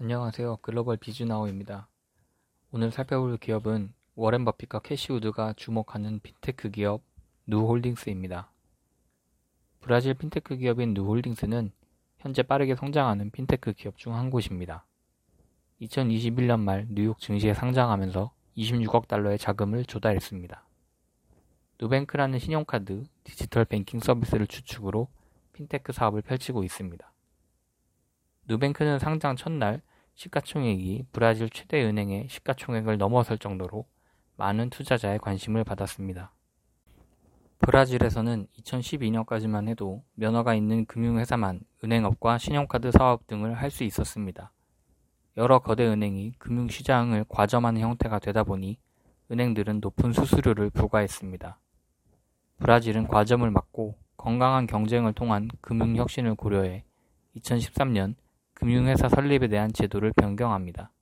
안녕하세요. 글로벌 비즈나우입니다. 오늘 살펴볼 기업은 워렌 버핏과 캐시 우드가 주목하는 핀테크 기업 누홀딩스입니다. 브라질 핀테크 기업인 누홀딩스는 현재 빠르게 성장하는 핀테크 기업 중 한 곳입니다. 2021년 말 뉴욕 증시에 상장하면서 26억 달러의 자금을 조달했습니다. 누뱅크라는 신용카드, 디지털 뱅킹 서비스를 주축으로 핀테크 사업을 펼치고 있습니다. 누뱅크는 상장 첫날 시가총액이 브라질 최대 은행의 시가총액을 넘어설 정도로 많은 투자자의 관심을 받았습니다. 브라질에서는 2012년까지만 해도 면허가 있는 금융회사만 은행업과 신용카드 사업 등을 할 수 있었습니다. 여러 거대 은행이 금융시장을 과점하는 형태가 되다 보니 은행들은 높은 수수료를 부과했습니다. 브라질은 과점을 막고 건강한 경쟁을 통한 금융혁신을 고려해 2013년 금융회사 설립에 대한 제도를 변경합니다.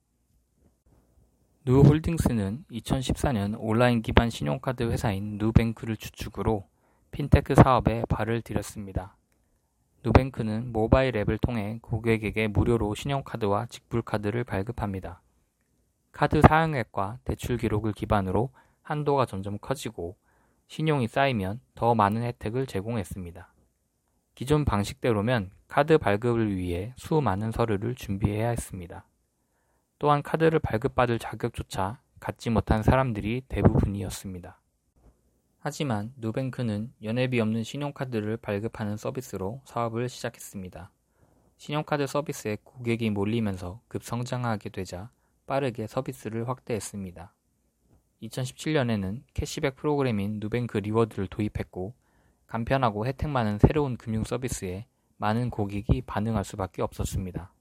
누홀딩스는 2014년 온라인 기반 신용카드 회사인 누뱅크를 주축으로 핀테크 사업에 발을 들였습니다. 누뱅크는 모바일 앱을 통해 고객에게 무료로 신용카드와 직불카드를 발급합니다. 카드 사용액과 대출 기록을 기반으로 한도가 점점 커지고 신용이 쌓이면 더 많은 혜택을 제공했습니다. 기존 방식대로면 카드 발급을 위해 수많은 서류를 준비해야 했습니다. 또한 카드를 발급받을 자격조차 갖지 못한 사람들이 대부분이었습니다. 하지만 누뱅크는 연회비 없는 신용카드를 발급하는 서비스로 사업을 시작했습니다. 신용카드 서비스에 고객이 몰리면서 급성장하게 되자 빠르게 서비스를 확대했습니다. 2017년에는 캐시백 프로그램인 누뱅크 리워드를 도입했고 간편하고 혜택 많은 새로운 금융 서비스에 많은 고객이 반응할 수밖에 없었습니다.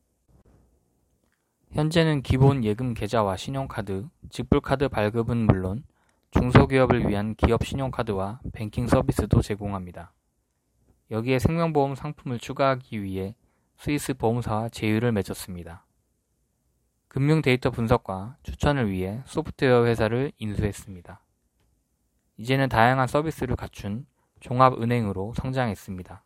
현재는 기본 예금 계좌와 신용카드, 직불카드 발급은 물론 중소기업을 위한 기업 신용카드와 뱅킹 서비스도 제공합니다. 여기에 생명보험 상품을 추가하기 위해 스위스 보험사와 제휴를 맺었습니다. 금융 데이터 분석과 추천을 위해 소프트웨어 회사를 인수했습니다. 이제는 다양한 서비스를 갖춘 종합은행으로 성장했습니다.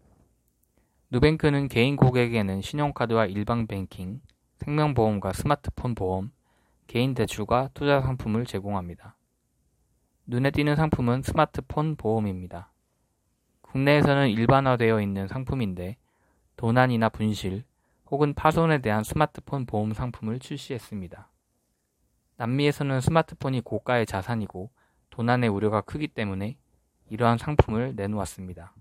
누뱅크는 개인 고객에게는 신용카드와 일반 뱅킹, 생명보험과 스마트폰 보험, 개인 대출과 투자 상품을 제공합니다. 눈에 띄는 상품은 스마트폰 보험입니다. 국내에서는 일반화되어 있는 상품인데 도난이나 분실 혹은 파손에 대한 스마트폰 보험 상품을 출시했습니다. 남미에서는 스마트폰이 고가의 자산이고 도난의 우려가 크기 때문에 이러한 상품을 내놓았습니다.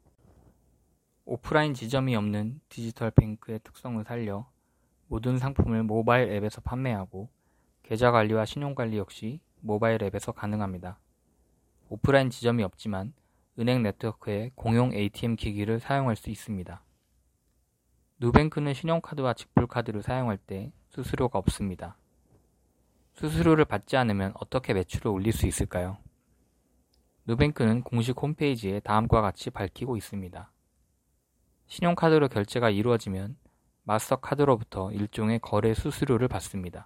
오프라인 지점이 없는 디지털 뱅크의 특성을 살려 모든 상품을 모바일 앱에서 판매하고 계좌 관리와 신용 관리 역시 모바일 앱에서 가능합니다. 오프라인 지점이 없지만 은행 네트워크의 공용 ATM 기기를 사용할 수 있습니다. 누뱅크는 신용카드와 직불카드를 사용할 때 수수료가 없습니다. 수수료를 받지 않으면 어떻게 매출을 올릴 수 있을까요? 누뱅크는 공식 홈페이지에 다음과 같이 밝히고 있습니다. 신용카드로 결제가 이루어지면 마스터카드로부터 일종의 거래 수수료를 받습니다.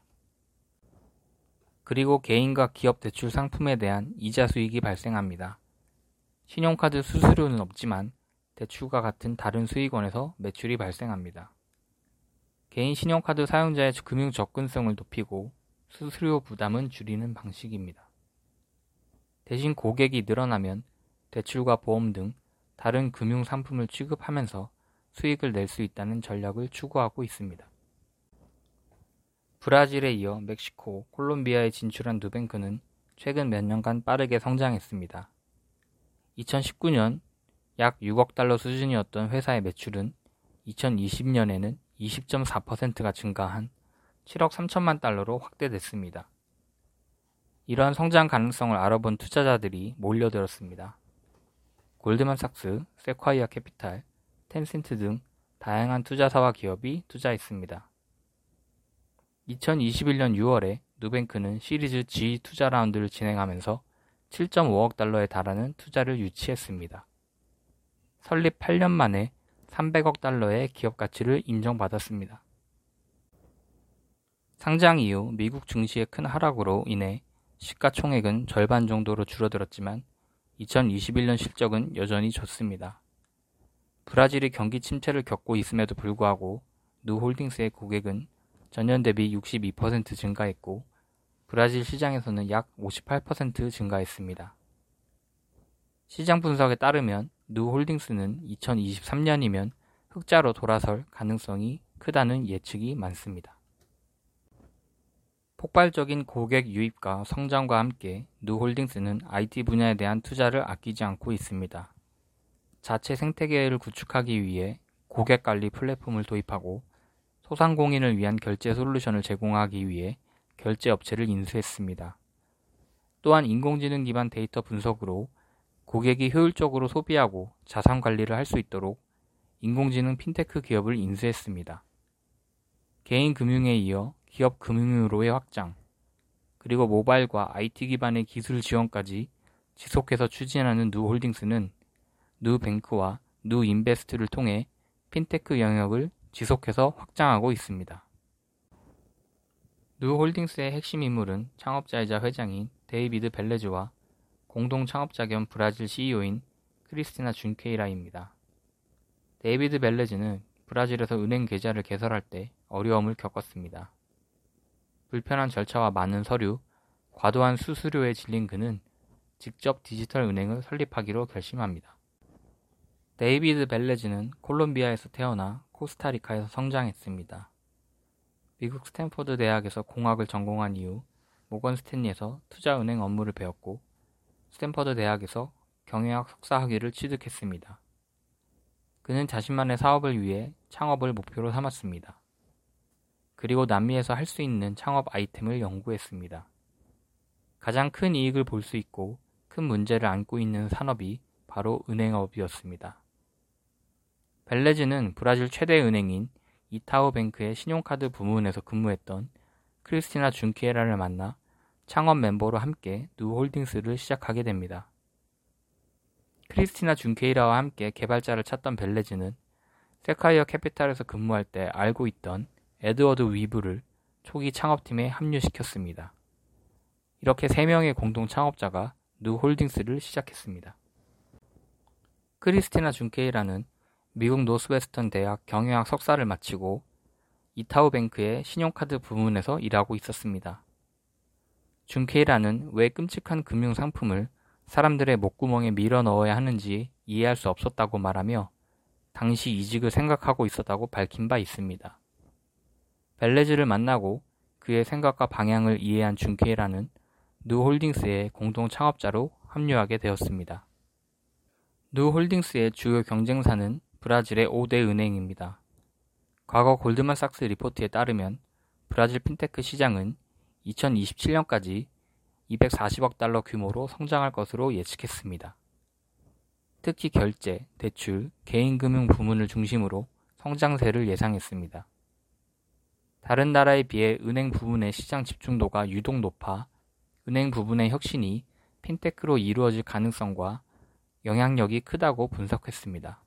그리고 개인과 기업 대출 상품에 대한 이자 수익이 발생합니다. 신용카드 수수료는 없지만 대출과 같은 다른 수익원에서 매출이 발생합니다. 개인 신용카드 사용자의 금융 접근성을 높이고 수수료 부담은 줄이는 방식입니다. 대신 고객이 늘어나면 대출과 보험 등 다른 금융 상품을 취급하면서 수익을 낼 수 있다는 전략을 추구하고 있습니다. 브라질에 이어 멕시코, 콜롬비아에 진출한 누뱅크는 최근 몇 년간 빠르게 성장했습니다. 2019년 약 6억 달러 수준이었던 회사의 매출은 2020년에는 20.4%가 증가한 7억 3천만 달러로 확대됐습니다. 이러한 성장 가능성을 알아본 투자자들이 몰려들었습니다. 골드만삭스, 세콰이어 캐피탈, 텐센트 등 다양한 투자사와 기업이 투자했습니다. 2021년 6월에 누뱅크는 시리즈 G 투자 라운드를 진행하면서 7.5억 달러에 달하는 투자를 유치했습니다. 설립 8년 만에 300억 달러의 기업 가치를 인정받았습니다. 상장 이후 미국 증시의 큰 하락으로 인해 시가총액은 절반 정도로 줄어들었지만 2021년 실적은 여전히 좋습니다. 브라질이 경기 침체를 겪고 있음에도 불구하고 누홀딩스의 고객은 전년 대비 62% 증가했고 브라질 시장에서는 약 58% 증가했습니다. 시장 분석에 따르면 누홀딩스는 2023년이면 흑자로 돌아설 가능성이 크다는 예측이 많습니다. 폭발적인 고객 유입과 성장과 함께 누홀딩스는 IT 분야에 대한 투자를 아끼지 않고 있습니다. 자체 생태계를 구축하기 위해 고객 관리 플랫폼을 도입하고 소상공인을 위한 결제 솔루션을 제공하기 위해 결제 업체를 인수했습니다. 또한 인공지능 기반 데이터 분석으로 고객이 효율적으로 소비하고 자산 관리를 할 수 있도록 인공지능 핀테크 기업을 인수했습니다. 개인 금융에 이어 기업 금융으로의 확장, 그리고 모바일과 IT 기반의 기술 지원까지 지속해서 추진하는 누홀딩스는 누뱅크와 누인베스트를 통해 핀테크 영역을 지속해서 확장하고 있습니다. 누홀딩스의 핵심 인물은 창업자이자 회장인 데이비드 벨레즈와 공동 창업자 겸 브라질 CEO인 크리스티나 준케이라입니다. 데이비드 벨레즈는 브라질에서 은행 계좌를 개설할 때 어려움을 겪었습니다. 불편한 절차와 많은 서류, 과도한 수수료에 질린 그는 직접 디지털 은행을 설립하기로 결심합니다. 데이비드 벨레즈는 콜롬비아에서 태어나 코스타리카에서 성장했습니다. 미국 스탠퍼드 대학에서 공학을 전공한 이후 모건 스탠리에서 투자은행 업무를 배웠고 스탠퍼드 대학에서 경영학 석사 학위를 취득했습니다. 그는 자신만의 사업을 위해 창업을 목표로 삼았습니다. 그리고 남미에서 할 수 있는 창업 아이템을 연구했습니다. 가장 큰 이익을 볼 수 있고 큰 문제를 안고 있는 산업이 바로 은행업이었습니다. 벨레즈는 브라질 최대 은행인 이타우뱅크의 신용카드 부문에서 근무했던 크리스티나 준키에라를 만나 창업 멤버로 함께 누홀딩스를 시작하게 됩니다. 크리스티나 준케이라와 함께 개발자를 찾던 벨레즈는 세카이어 캐피탈에서 근무할 때 알고 있던 에드워드 위브를 초기 창업팀에 합류시켰습니다. 이렇게 3명의 공동 창업자가 누홀딩스를 시작했습니다. 크리스티나 준케이라는 미국 노스웨스턴 대학 경영학 석사를 마치고 이타우뱅크의 신용카드 부문에서 일하고 있었습니다. 준케이라는 왜 끔찍한 금융 상품을 사람들의 목구멍에 밀어 넣어야 하는지 이해할 수 없었다고 말하며 당시 이직을 생각하고 있었다고 밝힌 바 있습니다. 벨레즈를 만나고 그의 생각과 방향을 이해한 준케이라는 누홀딩스의 공동 창업자로 합류하게 되었습니다. 누홀딩스의 주요 경쟁사는 브라질의 5대 은행입니다. 과거 골드만삭스 리포트에 따르면 브라질 핀테크 시장은 2027년까지 240억 달러 규모로 성장할 것으로 예측했습니다. 특히 결제, 대출, 개인금융 부문을 중심으로 성장세를 예상했습니다. 다른 나라에 비해 은행 부문의 시장 집중도가 유독 높아 은행 부분의 혁신이 핀테크로 이루어질 가능성과 영향력이 크다고 분석했습니다.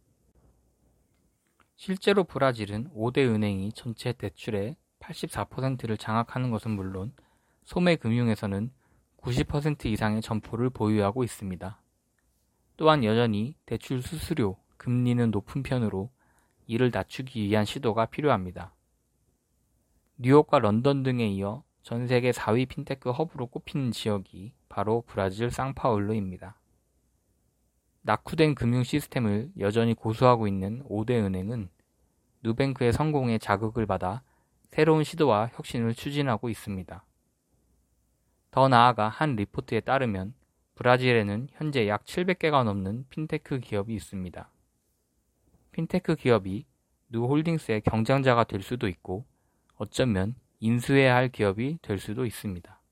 실제로 브라질은 5대 은행이 전체 대출의 84%를 장악하는 것은 물론 소매금융에서는 90% 이상의 점포를 보유하고 있습니다. 또한 여전히 대출 수수료, 금리는 높은 편으로 이를 낮추기 위한 시도가 필요합니다. 뉴욕과 런던 등에 이어 전 세계 4위 핀테크 허브로 꼽히는 지역이 바로 브라질 상파울루입니다. 낙후된 금융 시스템을 여전히 고수하고 있는 5대 은행은 누뱅크의 성공에 자극을 받아 새로운 시도와 혁신을 추진하고 있습니다. 더 나아가 한 리포트에 따르면 브라질에는 현재 약 700개가 넘는 핀테크 기업이 있습니다. 핀테크 기업이 누홀딩스의 경쟁자가 될 수도 있고 어쩌면 인수해야 할 기업이 될 수도 있습니다.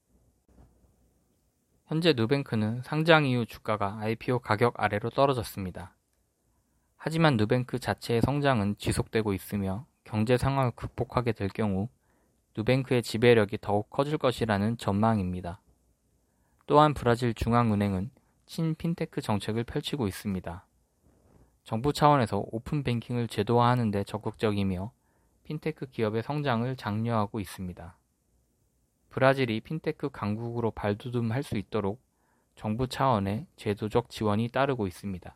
현재 누뱅크는 상장 이후 주가가 IPO 가격 아래로 떨어졌습니다. 하지만 누뱅크 자체의 성장은 지속되고 있으며 경제 상황을 극복하게 될 경우 누뱅크의 지배력이 더욱 커질 것이라는 전망입니다. 또한 브라질 중앙은행은 친핀테크 정책을 펼치고 있습니다. 정부 차원에서 오픈 뱅킹을 제도화하는 데 적극적이며 핀테크 기업의 성장을 장려하고 있습니다. 브라질이 핀테크 강국으로 발돋움할 수 있도록 정부 차원의 제도적 지원이 따르고 있습니다.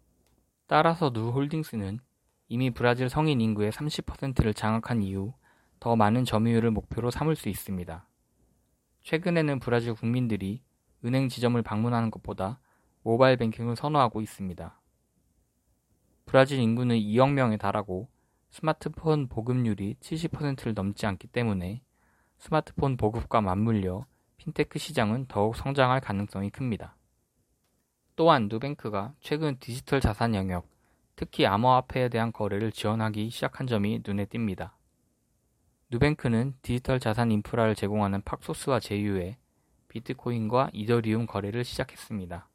따라서 누홀딩스는 이미 브라질 성인 인구의 30%를 장악한 이후 더 많은 점유율을 목표로 삼을 수 있습니다. 최근에는 브라질 국민들이 은행 지점을 방문하는 것보다 모바일 뱅킹을 선호하고 있습니다. 브라질 인구는 2억 명에 달하고 스마트폰 보급률이 70%를 넘지 않기 때문에 스마트폰 보급과 맞물려 핀테크 시장은 더욱 성장할 가능성이 큽니다. 또한 누뱅크가 최근 디지털 자산 영역, 특히 암호화폐에 대한 거래를 지원하기 시작한 점이 눈에 띕니다. 누뱅크는 디지털 자산 인프라를 제공하는 팍소스와 제휴해 비트코인과 이더리움 거래를 시작했습니다.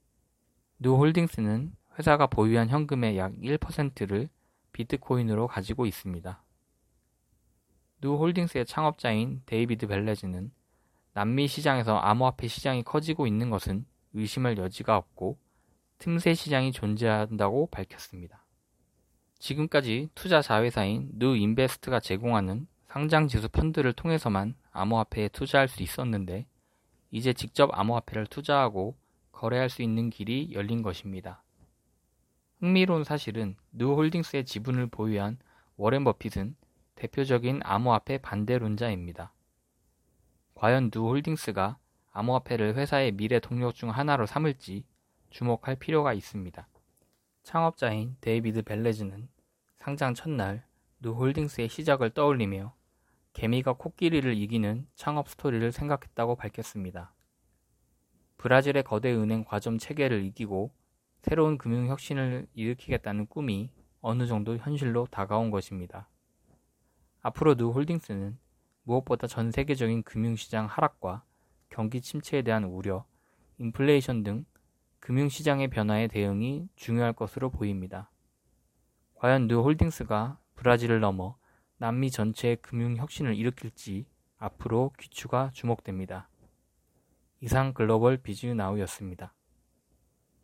누홀딩스는 회사가 보유한 현금의 약 1%를 비트코인으로 가지고 있습니다. 누홀딩스의 창업자인 데이비드 벨레즈는 남미 시장에서 암호화폐 시장이 커지고 있는 것은 의심할 여지가 없고 틈새 시장이 존재한다고 밝혔습니다. 지금까지 투자 자회사인 누인베스트가 제공하는 상장지수 펀드를 통해서만 암호화폐에 투자할 수 있었는데 이제 직접 암호화폐를 투자하고 거래할 수 있는 길이 열린 것입니다. 흥미로운 사실은 누홀딩스의 지분을 보유한 워렌 버핏은 대표적인 암호화폐 반대론자입니다. 과연 누홀딩스가 암호화폐를 회사의 미래 동력 중 하나로 삼을지 주목할 필요가 있습니다. 창업자인 데이비드 벨레즈는 상장 첫날 누홀딩스의 시작을 떠올리며 개미가 코끼리를 이기는 창업 스토리를 생각했다고 밝혔습니다. 브라질의 거대 은행 과점 체계를 이기고 새로운 금융 혁신을 일으키겠다는 꿈이 어느 정도 현실로 다가온 것입니다. 앞으로 누홀딩스는 무엇보다 전 세계적인 금융시장 하락과 경기 침체에 대한 우려, 인플레이션 등 금융시장의 변화에 대응이 중요할 것으로 보입니다. 과연 누홀딩스가 브라질을 넘어 남미 전체의 금융 혁신을 일으킬지 앞으로 귀추가 주목됩니다. 이상 글로벌 비즈나우였습니다.